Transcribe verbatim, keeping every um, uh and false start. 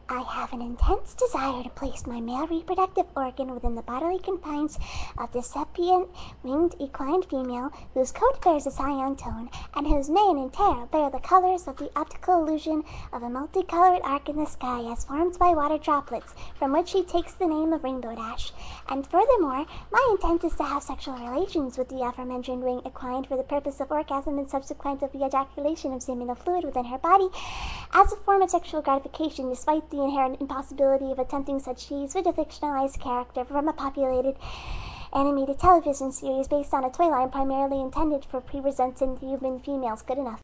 I have an intense desire to place my male reproductive organ within the bodily confines of the sapient winged equine female whose coat bears a cyan tone and whose mane and tail bear the colors of the optical illusion of a multicolored arc in the sky as formed by water droplets, from which she takes the name of Rainbow Dash. And furthermore, my intent is to have sexual relations with the aforementioned winged equine for the purpose of orgasm and subsequent of the ejaculation of seminal fluid within her body as a form of sexual gratification, despite the inherent impossibility of attempting such feats with a fictionalized character from a populated animated television series based on a toy line primarily intended for pre-resented human females. Good enough.